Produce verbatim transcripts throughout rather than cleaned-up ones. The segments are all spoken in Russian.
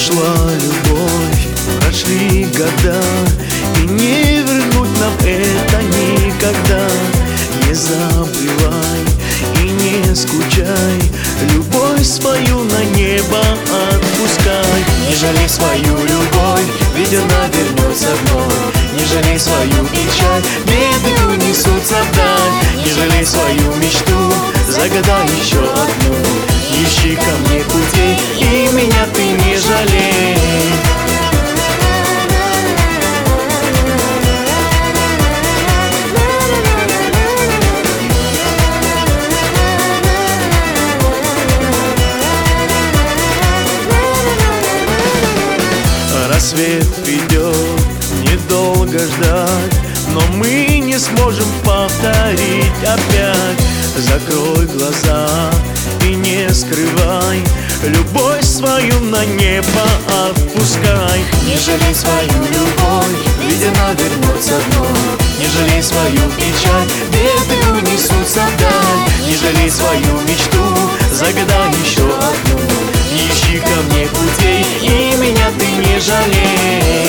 Ушла любовь, прошли года, и не вернуть нам это никогда. Не забывай и не скучай, любовь свою на небо отпускай. Не жалей свою любовь, ведь она вернется вновь. Не жалей свою печаль, беды унесутся вдаль. Не жалей свою мечту, загадай еще одну. Ищи ко мне путей, и меня ты не жалей. Рассвет придет, недолго ждать, но мы не сможем повторить опять. Закрой глаза и не скрывай, любовь свою на небо отпускай. Не жалей свою любовь, ведь она вернется вновь. Не жалей свою печаль, беды унесутся вдаль. Не жалей свою мечту, загадай еще одну. Ищи ко мне путей, и меня ты не жалей.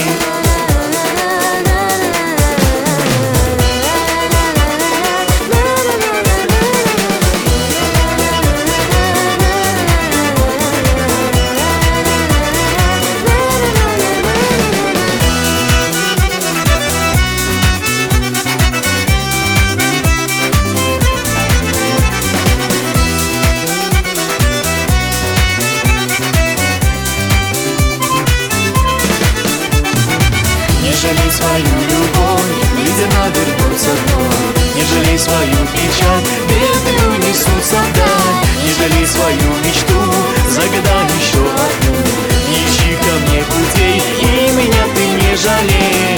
Не жалей свою любовь, ведь она вернется вновь. Не жалей свою печаль, беды унесутся вдаль. Не жалей свою мечту, загадай еще одну. Ищи ко мне путей, и меня ты не жалей.